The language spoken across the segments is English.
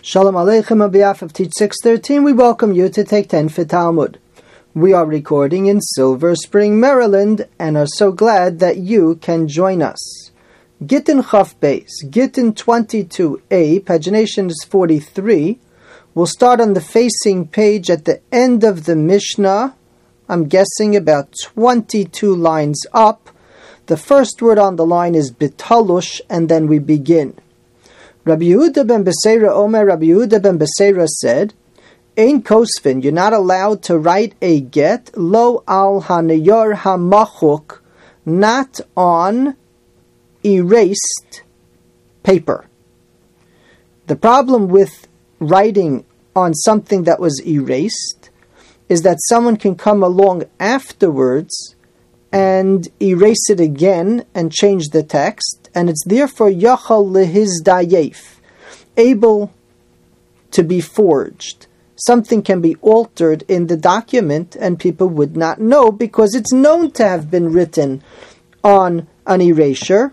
Shalom Aleichem on behalf of Teach 613, we welcome you to take 10 for Talmud. We are recording in Silver Spring, Maryland, and are so glad that you can join us. Gittin Chaf Beis, Gittin 22a, pagination is 43. We'll start on the facing page at the end of the Mishnah. I'm guessing about 22 lines up. The first word on the line is bitalush, and then we begin. Rabbi Yehuda ben Beseira Omer, Rabbi Yehuda ben Beseira said, Ein kosvin, you're not allowed to write a get, lo al hanayor hamachuk, not on erased paper. The problem with writing on something that was erased is that someone can come along afterwards and erase it again and change the text, and it's therefore yachal lehizdayef, able to be forged. Something can be altered in the document and people would not know because it's known to have been written on an erasure,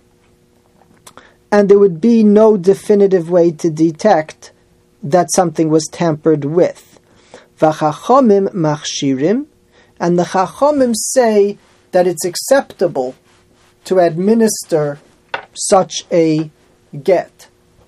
and there would be no definitive way to detect that something was tampered with. V'chachomim machshirim, and the chachomim say that it's acceptable to administer such a get.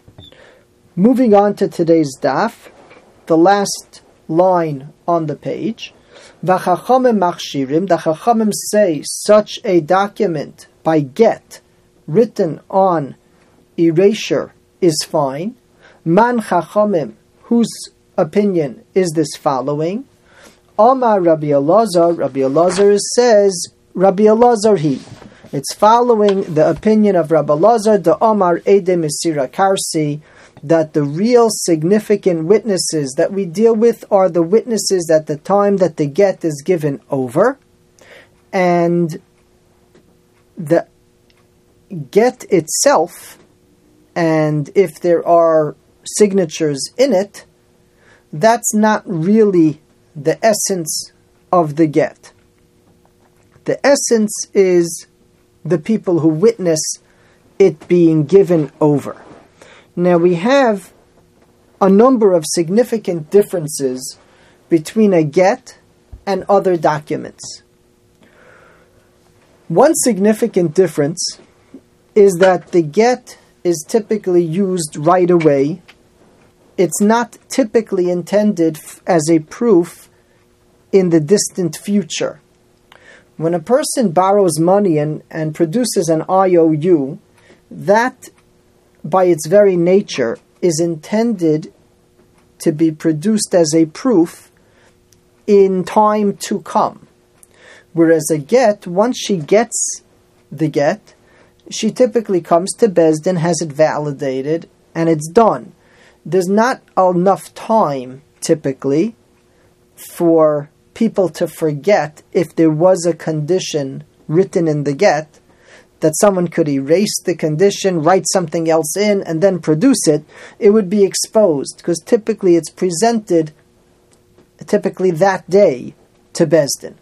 Moving on to today's daf, the last line on the page. V'chachamim machshirim, the chachamim say such a document by get, written on erasure, is fine. Man chachamim, whose opinion is this following? Amar Rabbi Elazar says, Rabbi Elazar he. It's following the opinion of Rabbi Elazar, the Omar Ede Mesira Karsi, that the real significant witnesses that we deal with are the witnesses at the time that the get is given over, and the get itself, and if there are signatures in it, that's not really the essence of the get. The essence is the people who witness it being given over. Now we have a number of significant differences between a get and other documents. One significant difference is that the get is typically used right away. It's not typically intended as a proof in the distant future. When a person borrows money and produces an IOU, that by its very nature is intended to be produced as a proof in time to come. Whereas a get, once she gets the get, she typically comes to Beis Din, has it validated, and it's done. There's not enough time, typically, for people to forget if there was a condition written in the get, that someone could erase the condition, write something else in, and then produce it. It would be exposed, because typically it's presented that day to Beis Din.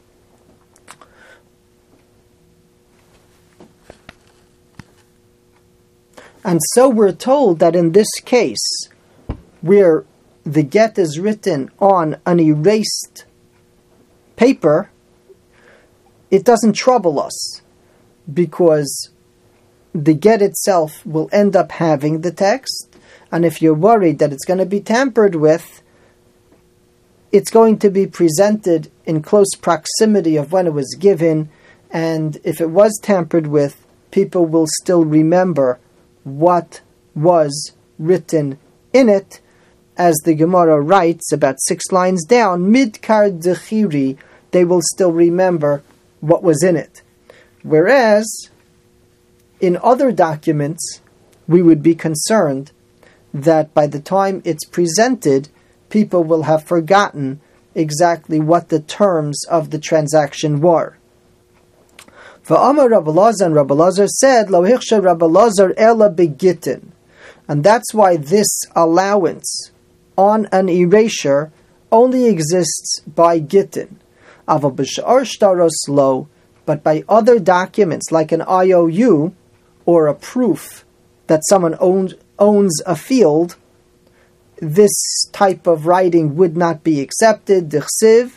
And so we're told that in this case, where the get is written on an erased paper, it doesn't trouble us, because the get itself will end up having the text, and if you're worried that it's going to be tampered with, it's going to be presented in close proximity of when it was given, and if it was tampered with, people will still remember what was written in it. As the Gemara writes about 6 lines down, midkar dechiri, they will still remember what was in it. Whereas, in other documents, we would be concerned that by the time it's presented, people will have forgotten exactly what the terms of the transaction were. V'amar Rabbi Elazar, and Rabbi Elazar said, Lo hichsha Rabbi Elazar ela begittin. And that's why this allowance on an erasure only exists by gittin. Aval b'sh'ar shtaros lo, but by other documents like an IOU or a proof that someone owns a field, this type of writing would not be accepted. The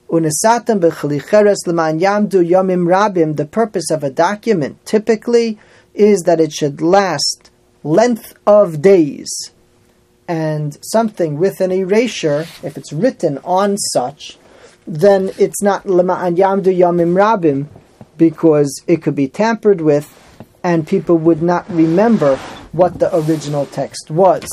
purpose of a document typically is that it should last length of days. And something with an erasure, if it's written on such, then it's not Lema'an Yamdu Yamim Rabim, because it could be tampered with and people would not remember what the original text was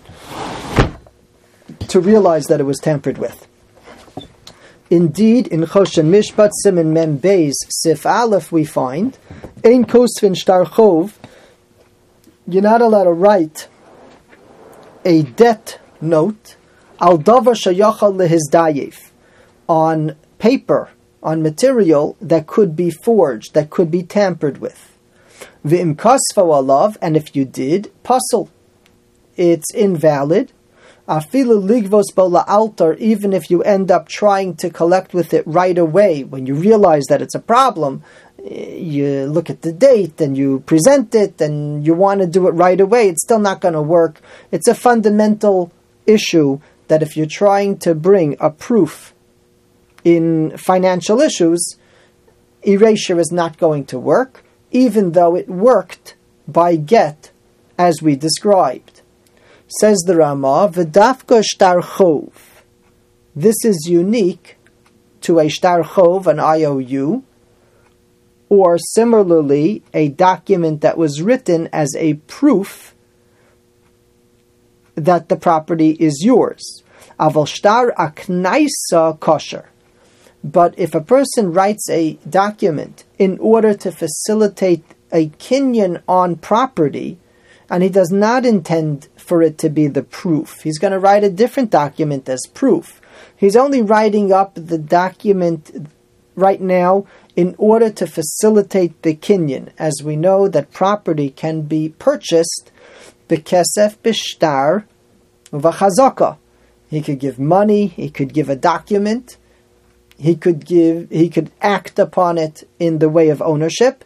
to realize that it was tampered with. Indeed, in Choshen Mishpat Siman Mem Beis Sif Aleph we find, Ein Kosvin Shtar Chov, you're not allowed to write a debt note al davar shayachal lehizdayev, on paper, on material that could be forged, that could be tampered with. V'im kasfo alav, and if you did, pasul, it's invalid. Afilu ligvos bo la'altar, even if you end up trying to collect with it right away, when you realize that it's a problem, you look at the date and you present it and you want to do it right away, it's still not going to work. It's a fundamental issue that if you're trying to bring a proof in financial issues, erasure is not going to work, even though it worked by get, as we described. Says the Ramah, V'dafka shtar chov. This is unique to a shtar chov, an IOU, or similarly, a document that was written as a proof that the property is yours. Aval shtar aknaisa kosher. But if a person writes a document in order to facilitate a kinyan on property, and he does not intend for it to be the proof, he's going to write a different document as proof. He's only writing up the document right now in order to facilitate the kinyan. As we know that property can be purchased b'kesef b'shtar v'chazaka. He could give money, he could give a document, he could act upon it in the way of ownership.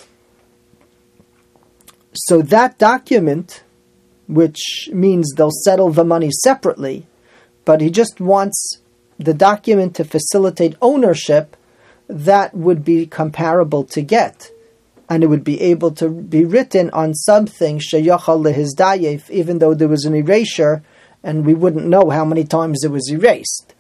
So that document, which means they'll settle the money separately, but he just wants the document to facilitate ownership, that would be comparable to get. And it would be able to be written on something sheyachal lehizdayev, even though there was an erasure, and we wouldn't know how many times it was erased.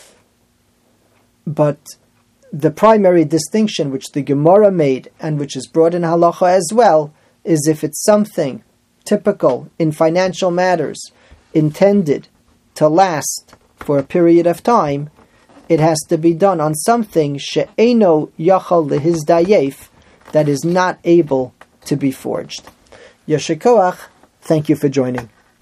But the primary distinction which the Gemara made, and which is brought in halacha as well, is if it's something typical in financial matters, intended to last for a period of time, it has to be done on something she'eno yachal lehizdayev, that is not able to be forged. Yeshikoach, thank you for joining.